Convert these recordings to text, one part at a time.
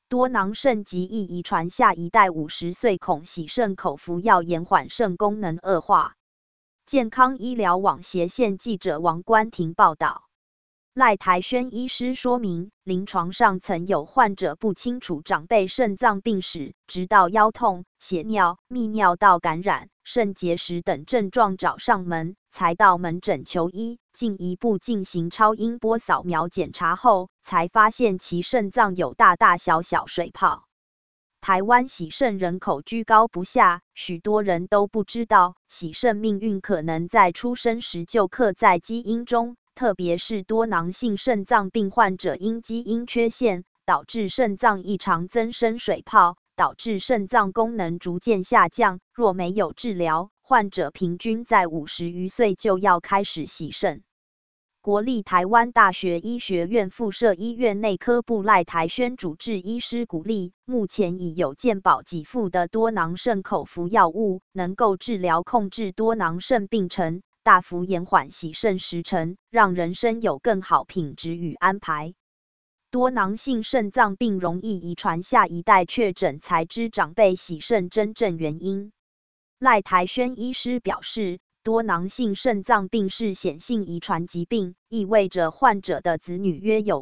多囊肾疾易遗传，下一代50岁恐洗肾口服药延缓肾功能恶化。健康医疗网斜线记者王冠婷报道。赖台宣医师说明，临床上曾有患者不清楚长辈肾脏病史，直到腰痛、血尿、泌尿道感染、肾结石等症状找上门，才到门诊求医，进一步进行超音波扫描检查后，才发现其肾脏有大大小小水泡。台湾洗肾人口居高不下，许多人都不知道，洗肾命运可能在出生时就刻在基因中。特别是多囊性肾脏病患者因基因缺陷，导致肾脏异常增生水泡，导致肾脏功能逐渐下降。若没有治疗，患者平均在50余岁就要开始洗肾。国立台湾大学医学院附设医院内科部赖台宣主治医师鼓励，目前已有健保给付的多囊肾口服药物，能够治疗控制多囊肾病程，大幅延缓洗肾时程，让人生有更好品质与安排。多囊性肾脏病容易遗传，下一代确诊才知长辈洗肾真正原因。赖台宣医师表示，多囊性肾脏病是显性遗传疾病，意味着患者的子女约有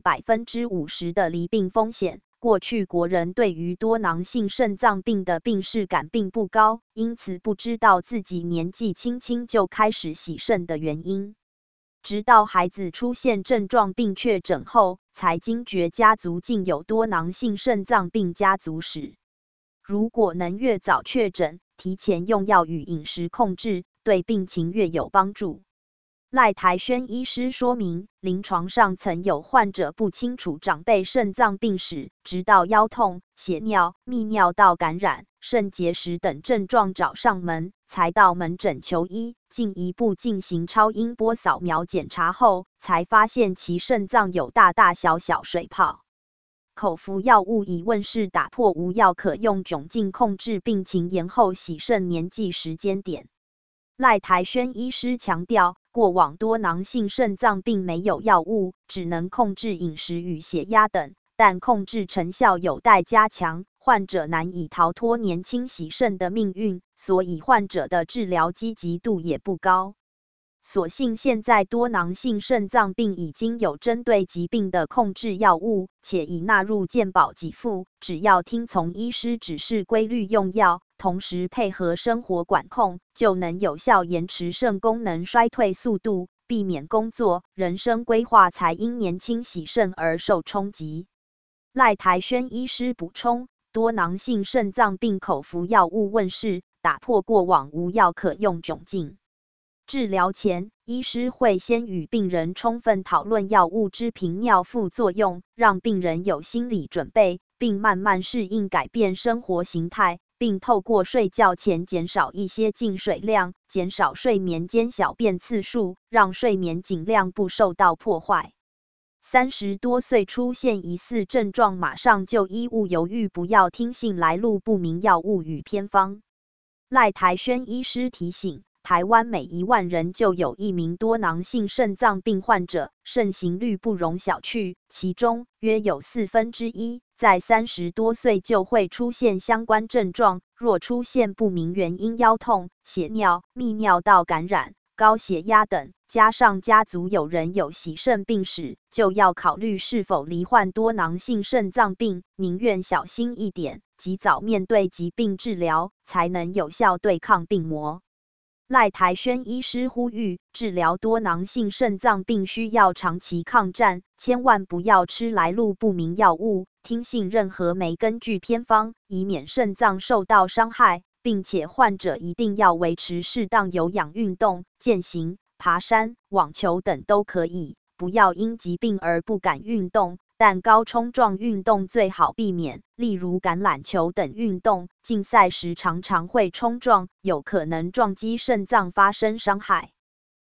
50%的罹病风险。过去国人对于多囊性肾脏病的病识感并不高，因此不知道自己年纪轻轻就开始洗肾的原因。直到孩子出现症状并确诊后，才惊觉家族竟有多囊性肾脏病家族史。如果能越早确诊，提前用药与饮食控制，对病情越有帮助。赖台宣医师说明，临床上曾有患者不清楚长辈肾脏病史，直到腰痛、血尿、泌尿道感染、肾结石等症状找上门，才到门诊求医，进一步进行超音波扫描检查后，才发现其肾脏有大大小小水泡。口服药物已问世，打破无药可用窘境，控制病情延后洗肾年纪时间点。赖台宣医师强调，过往多囊性肾脏病没有药物，只能控制饮食与血压等，但控制成效有待加强，患者难以逃脱年轻洗肾的命运，所以患者的治疗积极度也不高。所幸现在多囊性肾脏病已经有针对疾病的控制药物，且已纳入健保给付，只要听从医师指示规律用药，同时配合生活管控，就能有效延迟肾功能衰退速度，避免工作、人生规划才因年轻洗肾而受冲击。赖台宣医师补充，多囊性肾脏病口服药物问世，打破过往无药可用窘境。治疗前，医师会先与病人充分讨论药物之频尿副作用，让病人有心理准备，并慢慢适应改变生活形态，并透过睡觉前减少一些进水量，减少睡眠间小便次数，让睡眠尽量不受到破坏。30多岁出现疑似症状，马上就医，勿犹豫，不要听信来路不明药物与偏方。赖台宣医师提醒，台湾每1万人就有1名多囊性肾脏病患者，盛行率不容小觑，其中约有1/4在30多岁就会出现相关症状，若出现不明原因腰痛、血尿、泌尿道感染、高血压等，加上家族有人有洗肾病史，就要考虑是否罹患多囊性肾脏病，宁愿小心一点，及早面对疾病治疗，才能有效对抗病魔。赖台宣医师呼吁，治疗多囊性肾脏病需要长期抗战，千万不要吃来路不明药物，听信任何没根据偏方，以免肾脏受到伤害，并且患者一定要维持适当有氧运动，健行、爬山、网球等都可以，不要因疾病而不敢运动，但高冲撞运动最好避免，例如橄榄球等运动，竞赛时常常会冲撞，有可能撞击肾脏发生伤害。